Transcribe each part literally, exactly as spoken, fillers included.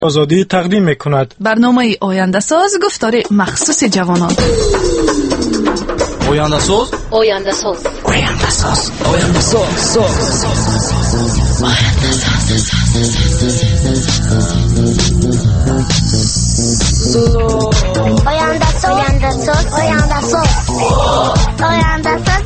آزادی تقدیم می‌کند. برنامه آینده ساز گفتار مخصوص جوانان. آینده ساز آینده ساز آینده ساز آینده ساز آینده ساز آینده ساز آینده ساز آینده ساز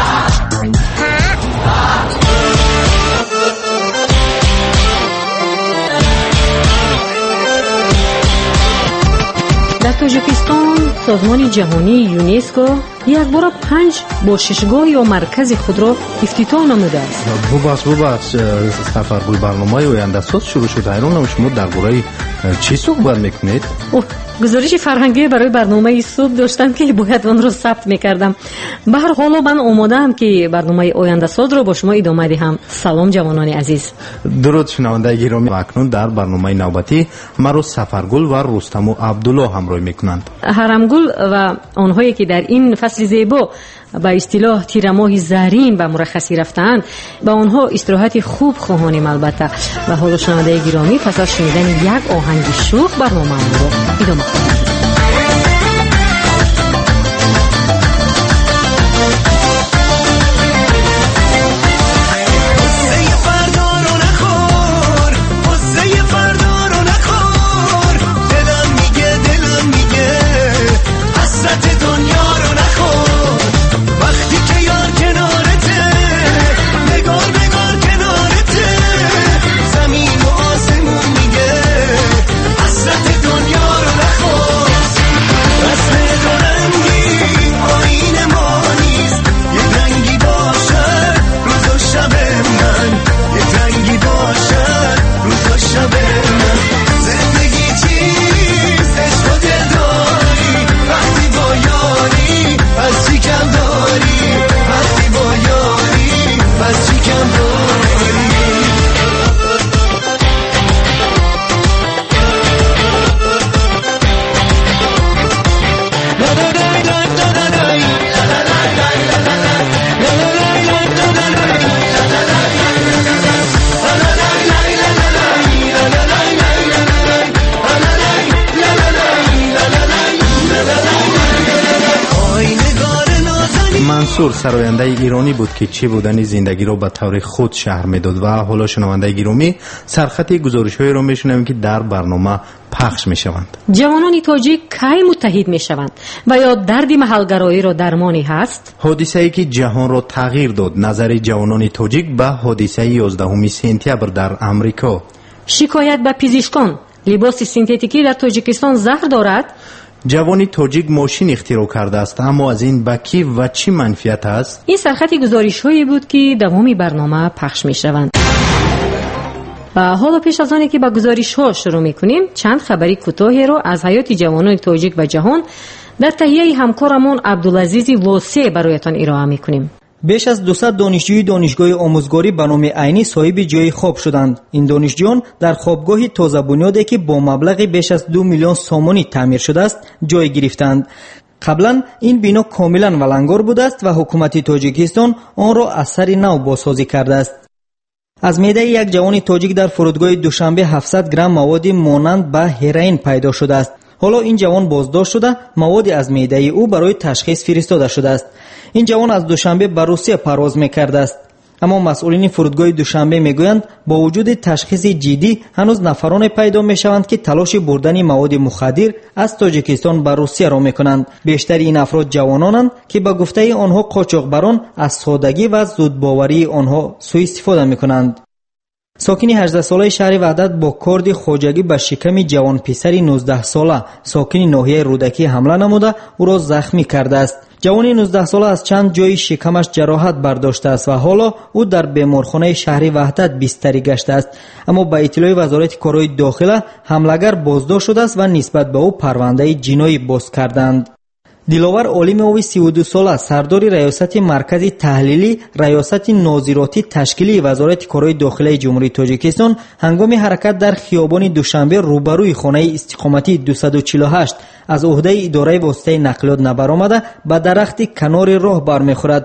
در تاجیکستان سازمان جهانی یونسکو یک بار پنج باششگاه یا مرکز خود را افتتاح نموده است. ببخش ببخش سفرگوی برنامه آینده ساز شروع شده. ایران شما درباره چی صحبت میکنید؟ اوه گزارش فرهنگی برای برنامه صبح داشتم که باید آن را ثبت میکردم. به هر حال من آماده ام که برنامه آینده ساز را با شما ادامه دهم. سلام جوانان عزیز. درود شنونده گرامی. اکنون در برنامه نوبتی مرا سفرگل و رستم و عبدالله همراه میکنند. حرمگل و آنهایی که در این فصل زیبا با اصطلاح تیرماه زرین به مرخصی رفتند با آنها استراحت خوب خواهانیم البته. و حالا شنونده گرامی پس از شنیدن یک آهنگ شوخ برنامه ما را ادامه خواهیم. منصور سراینده ایرانی بود که چه بودن زندگی را به طور خود شرح میداد و حالا شنونده گرامی سرخط گزارش‌هایی را میشنویم که در برنامه پخش میشوند. جوانان تاجیک کی متحد میشوند و یا درد محلگرایی را درمانی هست؟ حادثه‌ای که جهان را تغییر داد، نظر جوانان تاجیک به حادثه یازدهم سپتامبر در امریکا. شکایت به پزشکان، لباس سنتتیکی در تاجیکستان زهر دارد؟ جوانی تاجیک ماشین اختراع کرده است، اما از این به کی و چی منفیت است؟ این سرخط گزارش‌هایی بود که دوام برنامه پخش می‌شوند. و حالا پیش از آنی که با گزارش‌ها شروع می‌کنیم چند خبری کوتاهی را از حیات جوانان تاجیک و جهان در تهیه همکارمان عبدالعزیز واسع برایتان ارائه می‌کنیم. بیش از دویست دانشجوی دانشگاه آموزگاری به نام عینی صاحب جای خواب شدند. این دانشجویان در خوابگاهی تازه بنیادی که با مبلغ بیش از دو میلیون سومانی تعمیر شده است جای گرفتند. قبلا این بنا کاملا ولنگار بوده است و حکومت تاجیکستان آن را از سر نو بازسازی کرده است. از معده یک جوان تاجیک در فرودگاه دوشنبه هفتصد گرم مواد مانند به هروئین پیدا شده است. حالا این جوان بازداشت شده، مواد از معده او برای تشخیص فرستاده شده است. این جوان از دوشنبه به روسیه پرواز می‌کرده است. اما مسئولین فرودگاه دوشنبه میگویند با وجود تشخیص جدی هنوز نفران پیدا میشوند که تلاش بردن مواد مخدر از تاجیکستان به روسیه را میکنند. بیشتر این افراد جوانانند که به گفته آنها قاچاقبران از سادگی و زودباوری آنها سوء استفاده میکنند. ساکن هجده ساله شهر وحدت با کارد خواجگی به شکم جوان پسری نوزده ساله ساکن ناحیه رودکی حمله نموده او را زخمی کرده است. جوان نوزده ساله از چند جای شکمش جراحت برداشته است و حالا او در بیمارخانه شهر وحدت بستری گشته است. اما با اطلاع وزارت کارهای داخله حملگر بازداشت شده است و نسبت به او پرونده جنایی باز کردند. دلاور عالم اوی سی و دو ساله سردار ریاست مرکز تحلیلی ریاست ناظراتی تشکیلی وزارت کارهای داخلی جمهوری تاجیکستان هنگام حرکت در خیابان دوشنبه روبروی خانه استقامتی دویست و چهل و هشت از عهده اداره واسطه نقلیات نبرآمده به درخت کنار راه برمیخورد.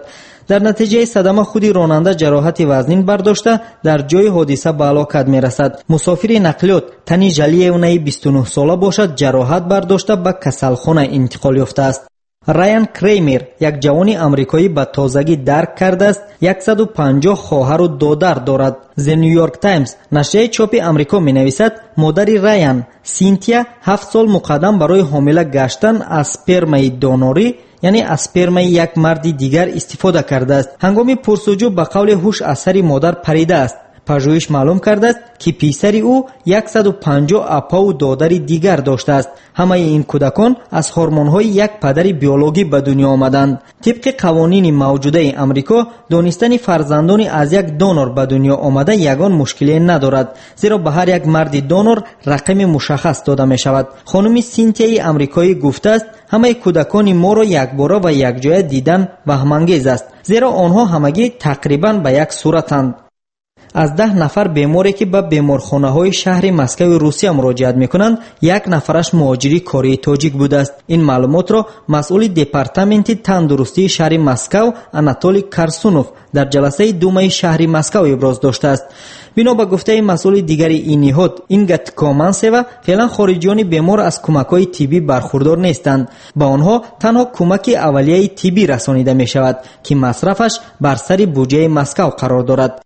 در نتیجه صدمه خود راننده جراحت وزنین برداشته در جای حادثه به هلاکت میرسد. مسافر نقلیات تنی جلی اونایی بیست و نه ساله باشد جراحت برداشته به کسلخانه انتقال یافته است. رایان کریمر یک جوان آمریکایی به تازگی درک کرده است صد و پنجاه خواهر و دادر دارد. The New York Times نشریه چاپ آمریکا می نویسد مادر رایان سینتیا هفت سال مقدم برای حامله گشتن از سپرم دونوری یعنی از سپرم یک مرد دیگر استفاده کرده است. هنگام پرسجو به قول هوش از سر مادر پریده است. پژوهش معلوم کرده است که پسر او صد و پنجاه اپا و دادر دیگر داشته است. همه این کودکان از هورمون‌های یک پدر بیولوژی به دنیا آمدند. طبق قوانین موجوده آمریکا دانستن فرزندان از یک دونور به دنیا آمده یگان مشکلی ندارد، زیرا به هر یک مرد دونور رقم مشخص داده می شود. خانم سینتیای آمریکایی گفته است همه کودکان ما را یک باره و یک جای دیدن وهم‌انگیز است، زیرا آنها همگی تقریبا به یک صورتند. از ده نفر بیماری که به بیمارخانه های شهر مسکو روسیه مراجعت میکنند یک نفرش مهاجری کره تاجیک بوده است. این معلومات را مسئول دپارتمنت تندرستی شهر مسکو آناتولی کارسونوف در جلسه دوم شهر مسکو ابراز داشته است. بنا به گفته مسئول دیگر این نهاد اینگا تکومانسوا فعلا خارجیان بیمار از کمک‌های طبی برخوردار نیستند. با آنها تنها کمک اولیه طبی رسانیده می شود که مصرفش بر سر بودجه مسکو قرار دارد.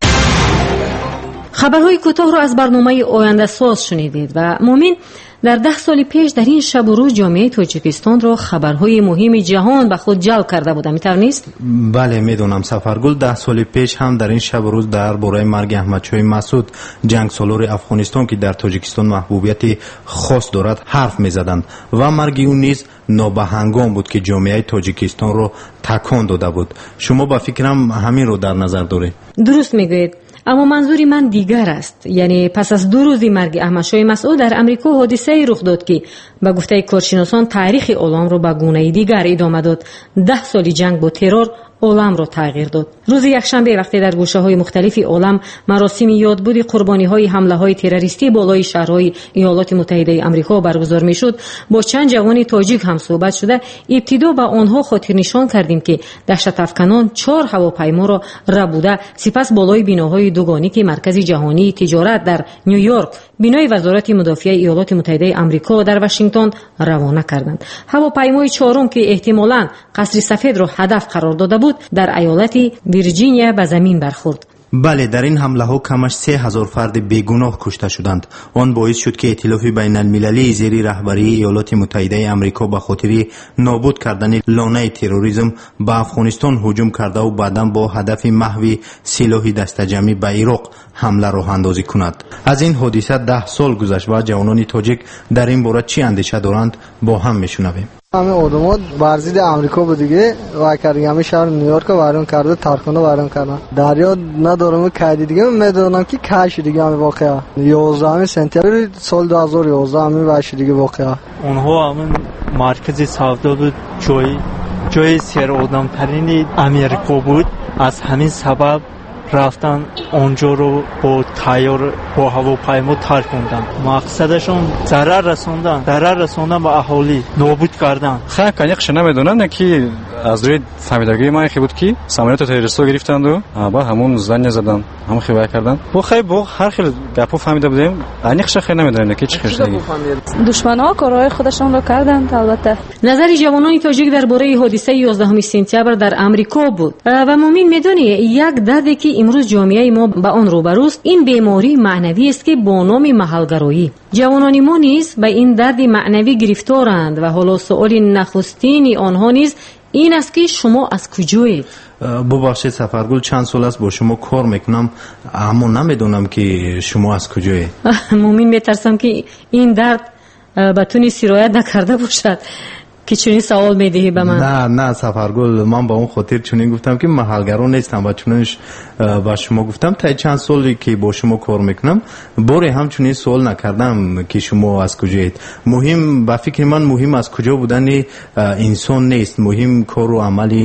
خبرهای کوتاه را از برنامه آینده ساز شنیدید و مومین در ده سال پیش در این شب و روز جامعه تاجیکستان را خبرهای مهم جهان به خود جلب کرده بود. می‌تونه نیست؟ بله میدونم سفرگل. ده سال پیش هم در این شب و روز در باره مرگ احمدشاه مسعود جنگ سالار افغانستان که در تاجیکستان محبوبیت خاص دارد حرف می‌زدند و مرگ او نیز نابهنگام بود که جامعه تاجیکستان را تکان داده بود. شما با فکرم همین رو در نظر دارید؟ درست میگوید. اما منظوری من دیگر است. یعنی پس از دو روزی مرگ احمدشاه مسعود در امریکا حادثه‌ای رخ داد که به گفته کارشناسان تاریخ عالم را به گونه دیگر ادامه داد. ده سالی جنگ با ترور عالم را تغییر داد. روز یکشنبه وقتی در گوشه‌های مختلف عالم مراسم یادبود قربانی‌های حمله‌های تروریستی بالای شهرهای ایالات متحده آمریکا برگزار می‌شد، با چند جوان تاجیک هم صحبت شده ابتدا به آنها خاطر نشان کردیم که دهشت افکنان چهار هواپیما را ربوده سپس بالای بناهای دوگانی که مرکز جهانی تجارت در نیویورک بنای وزارت مدافع ایالات متحده آمریکا در واشنگتن روانه کردند. هواپیمای چهارم که احتمالاً قصر سفید را هدف قرار داده بود در ایالت ویرجینیا به زمین برخورد. بله، در این حمله ها کمش سه هزار فرد بیگناه کشته شدند. آن باعث شد که ائتلاف بین المللی زیر رهبری ایالات متحده آمریکا به خاطر نابود کردن لانه تروریسم به افغانستان هجوم کرده و بعداً با هدف محو سلاح دسته‌جمعی به عراق حمله راه اندازی کند. از این حادثه ده سال گذشت و جوانان تاجیک در این باره چی اندیشه دارند با هم میشنویم. همه آدم‌ها بر ضد آمریکا بود دیگه و کردیم شهر نیویورک رو ویران کرده، تارکانه ویران کردن. دریا ندارم که دیگه میدونم که کاش دیگه همین واقعا یازدهم سپتامبر سال دو هزار و یازده همین باشه دیگه واقعا. اونها همین مرکز سودا بود، جای جای سیر آدم ترین آمریکا بود. از همین سبب رفتن اونجا رو با تیار با هواپیما ترک کردن. مقصدشون ضرر رسوندن ضرر رسوندن به اهالی، نابود کردن. خیلی کنیقش نمیدونن که از روی فهمیدگی من خیلی بود که سامانیات تروریستا گرفتند و با همون زنگ زدن، همون خیلی کردن. با خیلی با هر خیلی گپو فهمیده بودیم. انیقش خیلی نمیدونن که چی خیلی. دشمن‌ها کارهای خودشون رو کردند. البته نظر جوانان تاجیک درباره حادثه یازدهم سپتامبر در آمریکا بود و مومین میدونی یک دردی که امروز جامعه ما با آن روبروست، این بیماری معنوی است که با نام محلگرایی. جوانان ما نیز به این درد معنوی گرفتارند و حالا سؤال نخستین آنها نیز این است که شما از کجایید؟ ببخشید سفرگل، چند سال است با شما کار میکنم اما نمیدونم که شما از کجایید. مومین میترسم که این درد بتونی سرایت نکرده باشد که چونین سوال میدهی به من. نه نه سفرگل، من با اون خاطر چونین گفتم که محلگرا نیستم و چونینش با شما گفتم تا چند سالی که با شما کار میکنم باری هم چونین سوال نکردم که شما از کجایید. مهم با فکر من مهم از کجا بودن انسان نیست، مهم کار و عملی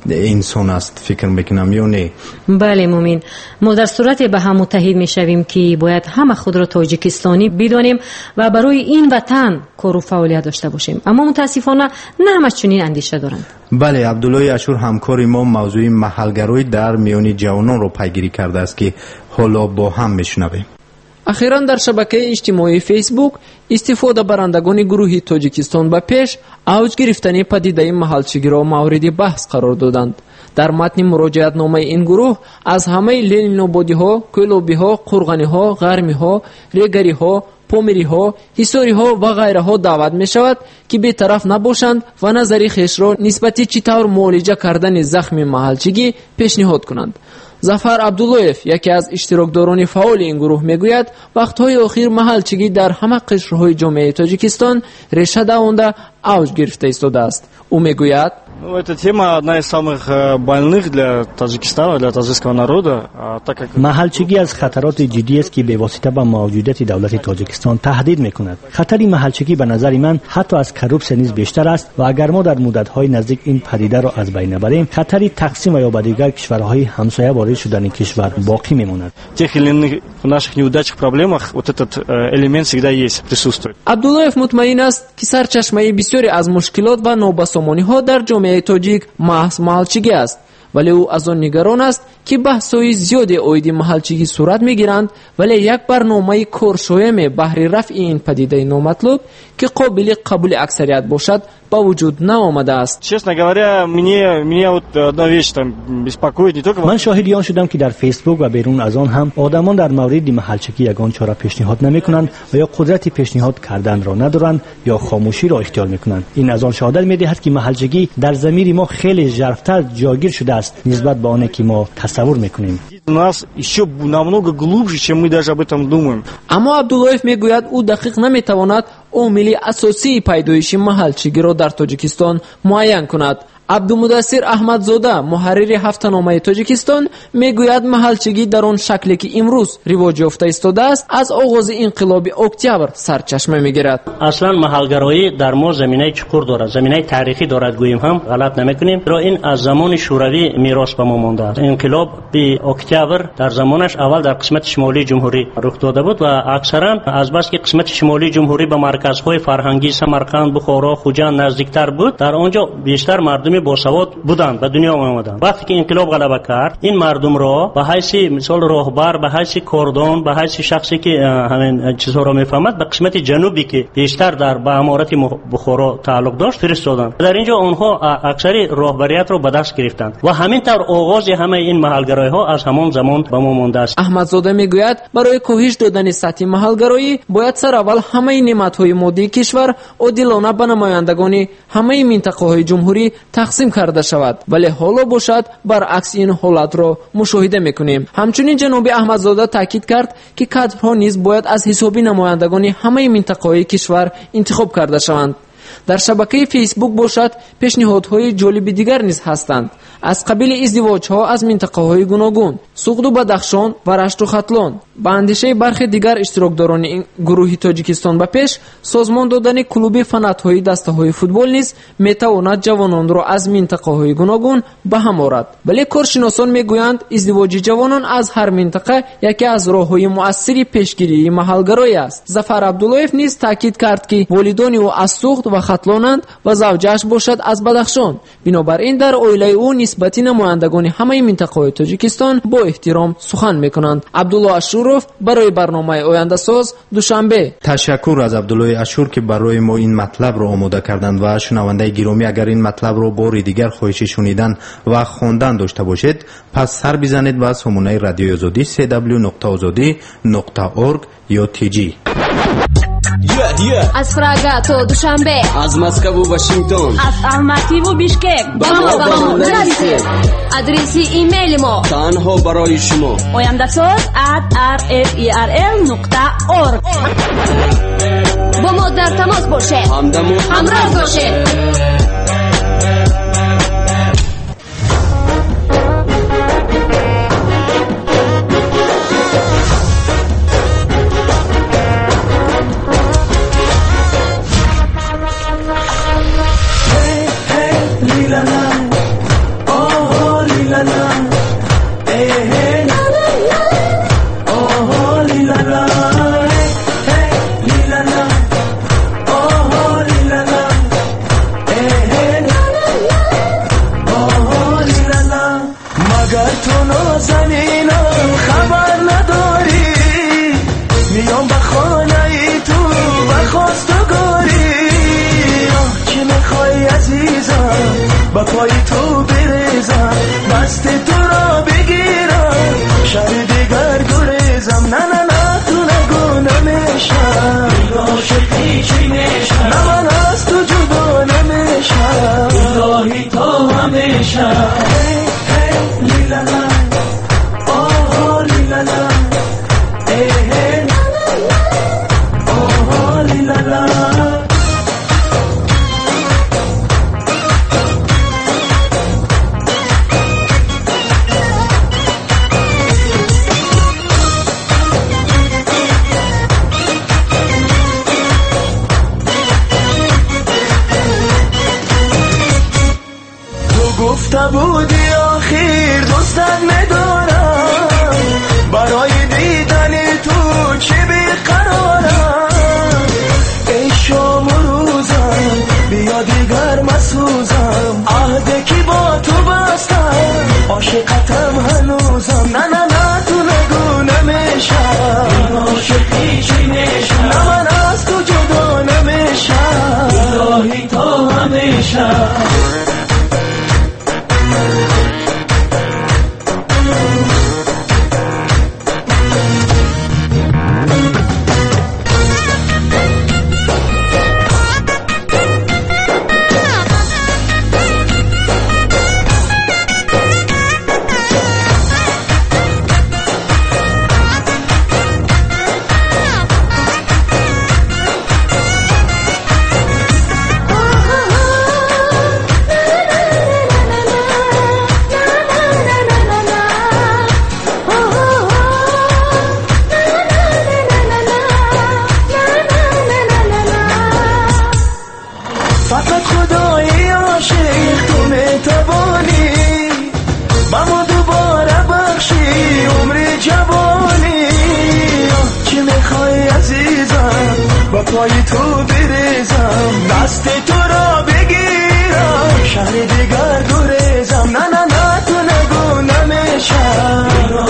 انسان است فکر میکنم یا نه؟ بله مومین، ما در صورت به هم متحد میشویم که باید همه خود را تاجیکستانی بدانیم و برای این وطن کار و فعالیت داشته باشیم، اما متاسفانه نه همه چنین اندیشه دارند. بله، عبدالله اشور همکار ما موضوع محلگرایی در میان جوانان را پیگیری کرده است که حالا با هم میشنویم. اخیراً در شبکه اجتماعی فیسبوک استفاده برندگان گروه تاجیکستان به پیش اوج گرفتن پدیده محلچگی را مورد بحث قرار دادند. در متن مراجعت نامه این گروه از همه لیل نوبادی ها، کلوبی ها، قرغنی ها، غرمی ها، ریگری ها، پومری ها، حصاری ها و غیره ها دعوت می شود که بی‌طرف نباشند و نظری خویش را نسبت چطور معالجه کردن زخم محلچگی پیشنهاد کنند. ظفر عبداللهیف، یکی از اشتراکداران فعال این گروه، میگوید وقت‌های اخیر محلچگی در همه قشرهای جامعه تاجیکستان ریشه دوانده اوج گرفته ایستاده است. او میگوید Ну, эта тема одна из самых больных для Таджикистана, для таджикского народа, так как محلچگی از خطرات جدی است که به واسطه با موجودیت دولت تاجیکستان تهدید میکند. خطر محلچگی به نظر من حتی از کروپسیون نیز بیشتر است و اگر ما در مدت‌های نزدیک این پدیده را از بین نبریم، خطری تقسیم و یا به دیگر کشورهای همسایه وارد شدن کشور باقی میماند. тех или иных в наших неудачных проблемах вот этот элемент всегда есть, присутствует. عبداللهیف مطمئن است که سرچشمه بسیاری از مشکلات و نابسامانی‌ها در جامعه تاجیک محض محلچگی است، ولی او از آن نگران است که بحث‌های زیادی عاید محلچگی صورت می‌گیرند، ولی یک برنامه کارشایم بهر رفع این پدیده نامطلوب که قابل قبول اکثریت باشد با وجود نآمده است. Честно говоря, мне меня вот одна вещь там беспокоит, не только من شاهد آن شدم که در فیسبوک و بیرون از آن هم آدمان در مورد محلچگی یگان چاره پیشنهاد نمی‌کنند و یا قدرت پیشنهاد کردن را ندارند یا خاموشی را اختیار می‌کنند. این از آن شهادت می‌دهد که محلچگی در ضمیر ما خیلی ژرف‌تر جاگیر شده است نسبت به آنی که ما تصور می‌کنیم. нас еще намного глубже, чем мы даже об этом думаем. اما عبداللهیف میگوید او دقیق نمیتواند عامل اساسی پیدایش محلچگی را در تاجیکستان معین کند. عبدالمدثر احمدزاده، محرر هفته‌نامه تاجیکستان، میگوید محلچگی در آن شکلی که امروز رواج یافته ایستاده است از آغاز انقلاب اکتبر سرچشمه میگیرد. اصلا محلگرایی در ما زمینه چقور دارد، زمینه تاریخی دارد، گوییم هم غلط نمیکنیم. را این از زمان شوروی میراث به ما مانده است. انقلاب به اکتبر در زمانش اول در قسمت شمالی جمهوری رخ داده بود و اکثرا از بس که قسمت شمالی جمهوری به مرکزهای فرهنگی سمرقند، بخارا، خوجند نزدیکتر بود، در آنجا بیشتر مردم با سواد بودند به دنیا آمدند. وقتی که انقلاب غلبه کرد، این مردم را به حیث مثال راهبر، به حیث کاردان، به حیث شخصی که همین چیزها را میفهمد به قسمت جنوبی که بیشتر در به امارت بخارا تعلق داشت فرستادند. در اینجا آنها اکثری راهبریت را به دست گرفتند و همین طور آغاز همه این محلگرایی ها از همان زمان به ما مانده است. احمدزاده میگوید برای کاهش دادن سطح محلگرایی باید سر اول همه نعمت‌های مادی کشور عادلانه به نمایندگان همه منطقه‌های جمهوری تقسیم کرده شود، ولی حالا باشد برعکس این حالت را مشاهده میکنیم. همچنین جناب احمدزاده تاکید کرد که کادرها نیز باید از حساب نمایندگان همه منطقه‌های کشور انتخاب کرده شوند. در شبکه فیسبوک باشد پیشنهادهای جالب دیگر نیز هستند، از قبیل ازدواج‌ها از منطقه‌های گوناگون، سوخت و بدخشان و رشت و ختلان. با اندیشه برخی دیگر اشتراکداران این گروه تاجیکستان به پیش، سازمان دادن کلوب فنات‌های دسته‌های فوتبال نیز میتواند جوانان را از منطقه‌های گوناگون به هم آورد. ولی کارشناسان میگویند ازدواج جوانان از هر منطقه یکی از راه‌های مؤثر پیشگیری محلگرایی است. ظفر عبداللهیف نیز تاکید کرد که والدان او از سوخت و ختلانند و زوجش باشد از بدخشان. بنابراین در اویله او نسبت نمایندگان همه منطقه‌های تاجیکستان با احترام سخن میکنند. عبدالله اشورов برای برنامه آینده ساز دوشنبه. تشکر از عبدالله اشور که برای ما این مطلب را آماده کردند. و شنونده گرامی، اگر این مطلب را بار دیگر خواهش شنیدن و خواندن داشته باشید، پس سر بزنید به سامانه رادیوی آزادی سی دبلیو نقطه آزادی نقطه اورگ یا تی جی. Yeah, yeah. از پراگا تا دوشنبه، از مسکو و واشنگتن، از الماتی و بیشکک با ما با ما نرسید. ادرس ایمیل ما تنها برای شما oyandasaz at r f e r l نقطه org. با ما در تماس باشه، همراه باشه. Oh با پای تو بریزم دست تو را بگیرم شهر دیگر گریزم نه نه نه تو نگو نمیشم عاشقی چی میشم نه من از تو جدا نمیشم الهی تو همیشه هی هی لیلالا آه لیلالا هی هی آه لیلالا گفته بودی آخر دوستت میدارم برای دیدن تو چه بیقرارم ای شام و روزم بیا دیگر مسوزم عهده کی با تو بستم عاشقتم هنوزم نه نه نه تو نگو نمیشم عاشقی چی میشم نه من از تو جدا نمیشم الهی تو همیشه پای تو بریزم دست تو را بگیرم شهر دیگر گریزم نه نه نه تو نگو نمیشم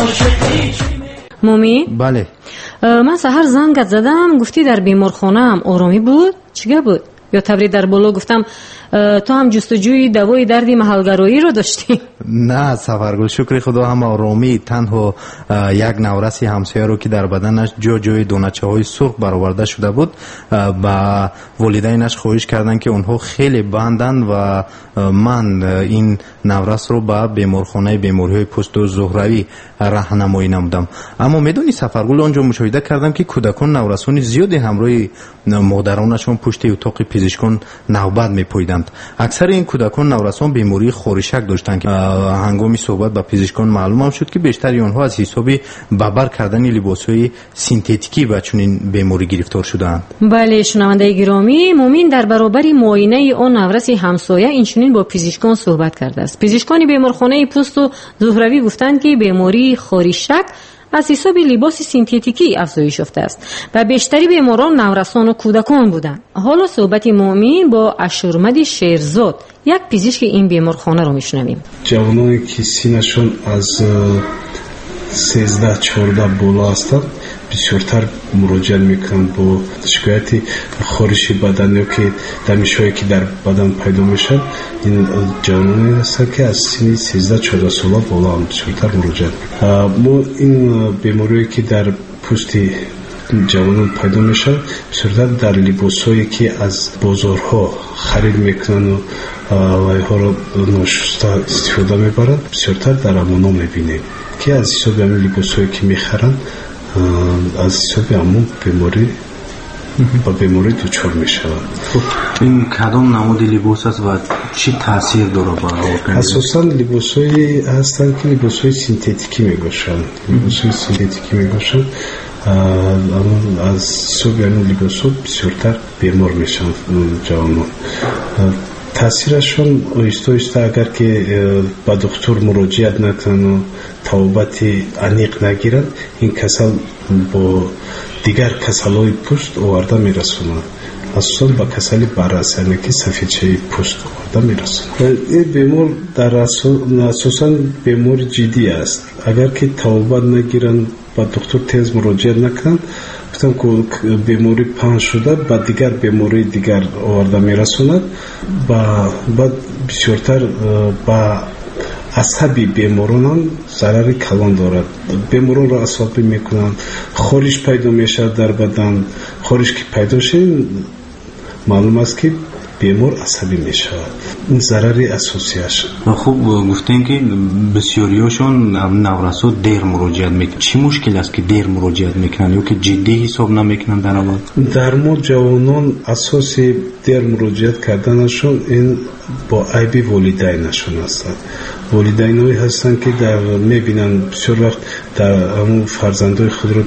مومی؟ بله من سحر زنگت زدم گفتی در بیمارخانه هم آرامی بود؟ چیگه بود؟ یا تبری در بالا گفتم تو هم جستجوی دوای دردی محلگرایی رو داشتی؟ نه سفرگل شکر خدا هم آرامی تنها یک نورسی همسایه رو که در بدنش جا جای دونچه های سرخ برآورده شده بود با والدینش خواهش کردن که اونها خیلی بندن و من این نورس رو به بیمارخانه بیماری های پوست و زهروی راهنمایی نمودم. اما میدونی سفرگل آنجا مشاهده کردم که کودکان نورسان زیادی همراه مادرانشون پشت اتاق پزشکان نوبت میپویدند. اکثر این کودکان نورسان بیماری خورشک داشتند که هنگامی صحبت با پزشکان معلوم هم شد که بیشتری آنها از حساب ببر کردن لباسهای سینتتیکی به چنین بیماری گرفتار شدند. بله شنونده گرامی، مومین در برابر معاینه آن نورس همسایه اینچنین با پزشکان صحبت کرده است. پزشکان بیمارخانه پوست و زهروی گفتند که بیماری خورشک از حساب لباس سینتتیکی افزایش یافته است و بیشتری بیماران نورسان و کودکان بودند. حالا صحبت مومین با اشورمد شیرزاد یک پزشک این بیمارخانه رو میشنویم. جوانانی که سینشون از سیزده چهارده بالا هستند بسیارتر مراجعه میکنند با شکایت خارش بدن یا که دمیشهایی که در بدن پیدا میشن. این جوانانی هستند که از سن سیزده چهارده ساله بالا هم بسیارتر مراجعه میکنند. ما این بیماریایی که در پوست جوانان پیدا میشن بسیارتر در لباسهایی که از بازارها خرید میکنن و وایها را ناشسته استفاده میبرند بسیارتر در امونا میبینیم که از حساب همین لباسهایی که میخرن از حساب همون بیماری با بیماری دچار میشوند. این کدام نمود لباس است و چی تاثیر داره بر ارگانیسم؟ اساساً لباسهایی هستند که لباسهای سینتتیکی میباشند. لباسهای سینتتیکی میباشند از حساب همین لباسها بسیارتر بیمار میشن جوانان. تاثیرشون آیسته آیسته اگر که با دکتر مراجعت نکنن و توبت عمیق نگیرن این کسل با دیگر کسل‌های پوست آورده میرسونن. اساساً با کسل بررس یعنی که سفیدچه پوست آورده میرسونن. این بیمار در اساساً بیمار جدی است. اگر که توبت نگیرن با دکتر تیز مراجعت نکنن گفتم که بیماری پنج شده با دیگر بیماری دیگر آورده میرسوند و بعد بسیارتر با عصبی بیماران هم ضرری کلان دارد. بیماران را عصبی میکنند، خارش پیدا میشد در بدن. خارش که پیدا شد معلوم است که بیمار عصبی میشود. این ضرری اساسیش. خوب گفتین که بسیاریاشون نورسا دیر مراجعت میکنن. چی مشکل است که دیر مراجعت میکنن یا که جدی حساب نمیکنن در اول؟ در ما جوانان اساسی دیر مراجعت کردنشون این با عیب والدینشون هستند. والدینایی هستند که در میبینن بسیار وقت در همون فرزندای خود رو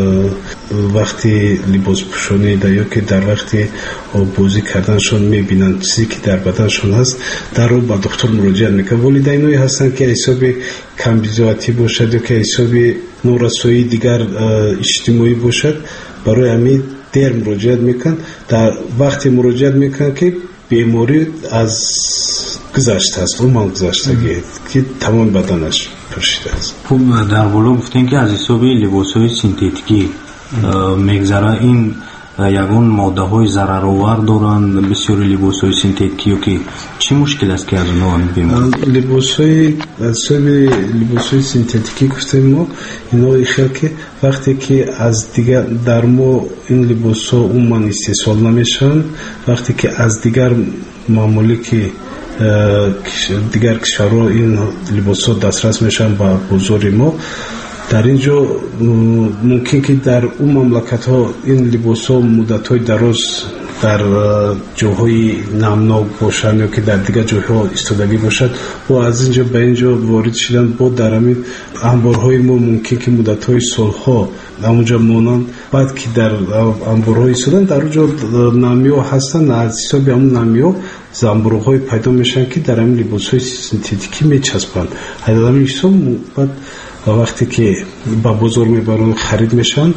وقتی لباس پوشانیده یا که در وقتی بازی کردنشون میبینن چیزی که در بدنشون هست در رو با دکتر مراجعت میکنن. والدینایی هستند که حساب کمبیزاتی باشد یا که حساب نورسایی دیگر اجتماعی باشد برای همین دیر مراجعت میکن. در وقتی مراجعت میکن که بیماری از گذشته است، اون گذشتگی که تمام بدنش پوشیده است. خب در بالا گفتین که از حساب لباس‌های سنتتیکی میگذره، این یگان ماده های ضررآور دارند بسیاری لباس‌های سنتتیکی که چی مشکل است که از اونها بیمار؟ لباس‌های از لباس‌های سنتتیکی گفتیم ما اینا خیلی که وقتی که از دیگر در ما این لباس‌ها عموما استحصال نمیشن، وقتی که از دیگر معمولی که دیگر کشورها این لباس‌ها دسترس میشن با بازار ما، در اینجا ممکن که در اون مملکت ها این لباس ها مدت های دراز در جاهای نمناک باشند یا که در دیگر جاها استفاده باشد و از اینجا به اینجا وارد شدن با در همین انبارهای ما ممکن که مدت های سالها همونجا مانند. بعد که در انبارهای استفادن در اونجا نمیو هستن، از حساب همون نمیو زنبورهای پیدا میشن که در همین لباس های سنتتیکی میچسبند. همین حساب بعد وقتی که با بازار میبرن خرید میشن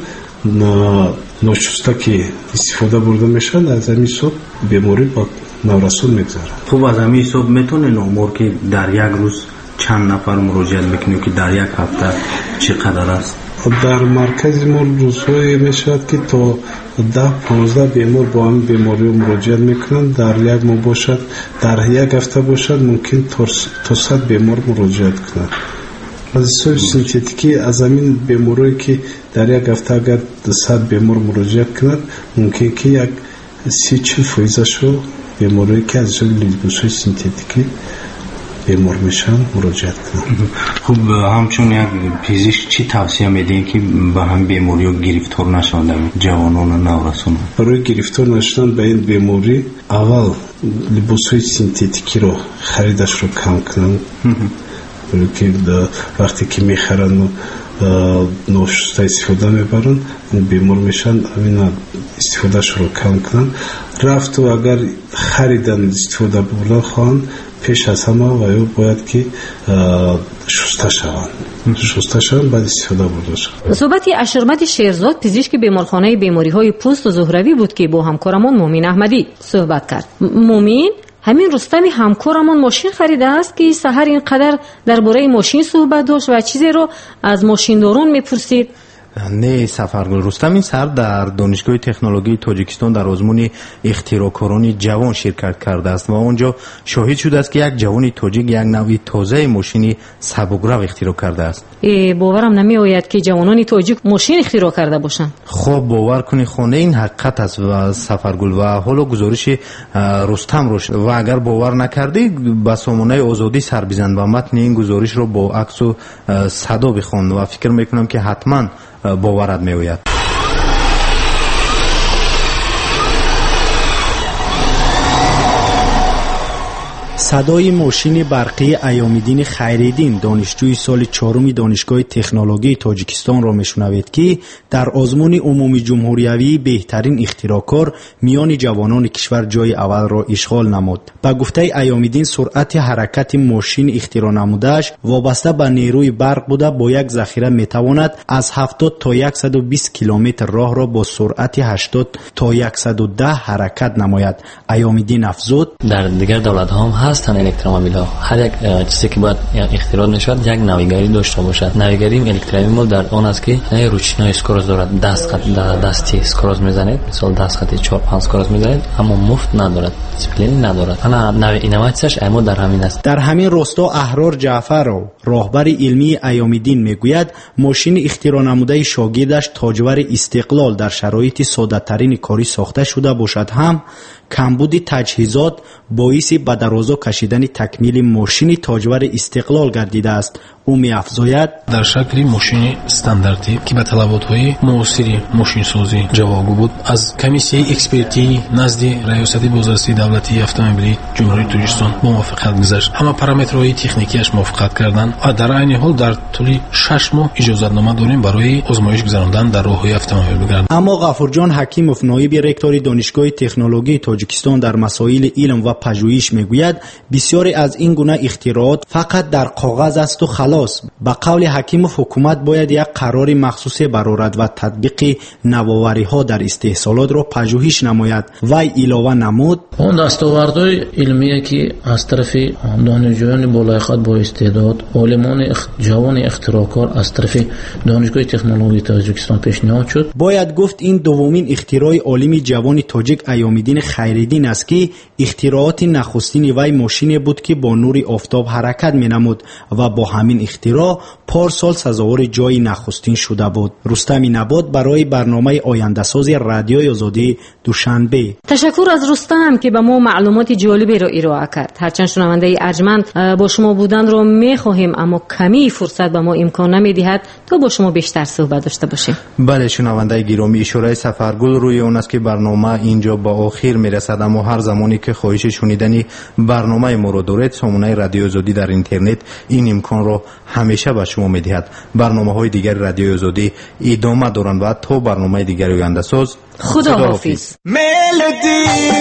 ناشسته که استفاده برده میشن، از همین حساب بیماری با نورسون میگذره. خب از همین حساب میتونین امور که در یک روز چند نفر مراجعت میکنید که در یک هفته چقدر است؟ در مرکز ما روزهای میشود که تا ده پانزده بیمار با هم بیماری مراجعت میکنن. در یک ماه باشد، در یک هفته باشد ممکن تا صد بیمار مراجعت کنند. از حساب سنتتیکی از همین بیماری که در یک هفته اگر صد بیمار مراجعت کند ممکن که یک سی چل فیصدشو بیماری که از حساب لباس‌های سنتتیکی بیمار میشن مراجعت کنند. خب همچون یک پزشک چی توصیه میدین که به هم بیماری ها گرفتار نشوند جوانان و نورسان؟ برای گرفتار نشدن به این بیماری اول لباس‌های سنتتیکی رو خریدش رو کم کنند. که وقتی که میخرن ناشسته استفاده میبرن بیمار میشن، همین استفاده رو کم کنن. رفت و اگر خریدن استفاده بردن خواهن پیش از همه و یا باید که شسته شوند شسته شوند بعد استفاده برده شوند. صحبتی اشرمت شیرزاد پزشک بیمارخانه بیماری های پوست و زهروی بود که با همکارمون مومین احمدی صحبت کرد. مومین همین رستمی همکارمون ماشین خریده است که سحر اینقدر درباره ماشین صحبت داشت و چیزی رو از ماشینداران میپرسید. نه سفرگل رستم این سر در دانشگاه تکنولوژی تاجیکستان در آزمون اختراعکاران جوان شرکت کرده است و اونجا شاهد شده است که یک جوان تاجیک یک نوع تازه ماشین سبکرو اختراع کرده است. باورم نمی آید که جوانان تاجیک ماشین اختراع کرده باشند. خب باور کنی خونه این حقیقت است و سفرگل و حالا گزارش رستم روش و اگر باور نکردی به سامانه آزادی سر بزن و متن این گزارش رو با عکس و صدا بخوان و فکر میکنم که حتما باورت میآید. صدای ماشین برقی ایام‌الدین خیرالدین دانشجوی سال چهارم دانشگاه تکنولوژی تاجیکستان را میشنوید که در آزمون عمومی جمهوریوی بهترین اختراعکار میان جوانان کشور جای اول را اشغال نمود. با گفته ایام‌الدین سرعت حرکت ماشین اختراع نموده‌اش وابسته به نیروی برق بوده، با یک ذخیره میتواند از هفتاد تا صد و بیست کیلومتر راه را با سرعت هشتاد تا صد و ده حرکت نماید. ایام‌الدین افزود در دیگر دولت ها هم هست هستن الکترومبیل ها. هر یک چیزی که باید اختراع نشود یک نویگری داشته باشد. نویگری الکترومبیل در آن است که روشنای اسکروز دارد، دست خط دستی اسکروز میزنید، مثلا دست خطی چهار پنج اسکروز میزنید، اما مفت ندارد، دیسپلین ندارد. انا نوع اینواتش اما در همین است. در همین راستا احرار جعفرو راهبر علمی ایامیدین میگوید ماشین اختراع نموده شاگردش تاجور استقلال در شرایط ساده ترین کاری ساخته شده باشد هم کمبود تجهیزات باعث به درازا کشیدن تکمیل ماشین تاجور استقلال گردیده است. او می‌افزاید در شکلی ماشین استانداردی که به طلبات‌های معاصر ماشین‌سازی جوابگو بود از کمیسیه اکسپرتی نزد ریاست بازرسی دولتی اتومبیل جمهوری تاجیکستان موافقت گذاشت. همه پارامترهای تکنیکیش موافقت کردند و در عین حال در طول شش ماه اجازه‌نامه داریم برای آزمایش گذراندن در راه‌های اتومبیل بگردیم. اما غفورجان حکیموف نایب رکتور دانشگاه تکنولوژی تاجیکستان در مسائل علم و پژوهش میگوید بسیاری از این گونه اختراعات فقط در کاغذ است و خلاص. با قول حکیموف حکومت باید یک قرار مخصوص برآورد و تطبیق نوآوری‌ها در استحصالات را پژوهش نماید. وی علاوه نمود اون دستاوردهای علمیه که از طرف دانشجویان بالایقت با استعداد، عالمان جوان اختراعکار از طرف دانشگاه تکنولوژی تاجیکستان پیشنهاد شد. باید گفت این دومین اختراع عالم جوان تاجیک ایامیدین خیرالدین است که اختراعات نخستین وی ماشین بود که با نور آفتاب حرکت می‌نمود و با همین اختراع پارسال سزاوار جای نخستین شده بود. رستم نبات برای برنامه آینده‌ساز رادیوی آزادی دوشنبه. تشکر از رستم که به ما معلومات جالبی را ارائه کرد. هرچند شنونده ارجمند با شما بودن رو می‌خواهیم اما کمی فرصت به ما امکان نمی‌دهد تا با شما بیشتر صحبت داشته باشیم. بله شنونده گرامی، اشاره سفرگل روی اون است که برنامه اینجا با آخر میرسد، اما هر زمانی که خواهش شنیدن برنامه ما رو دارید سامانه رادیو آزادی در اینترنت این امکان رو همیشه به شما میدهد. برنامه‌های دیگر رادیو آزادی ادامه دارند و تا برنامه دیگر آینده ساز خدا حافظ. ملودی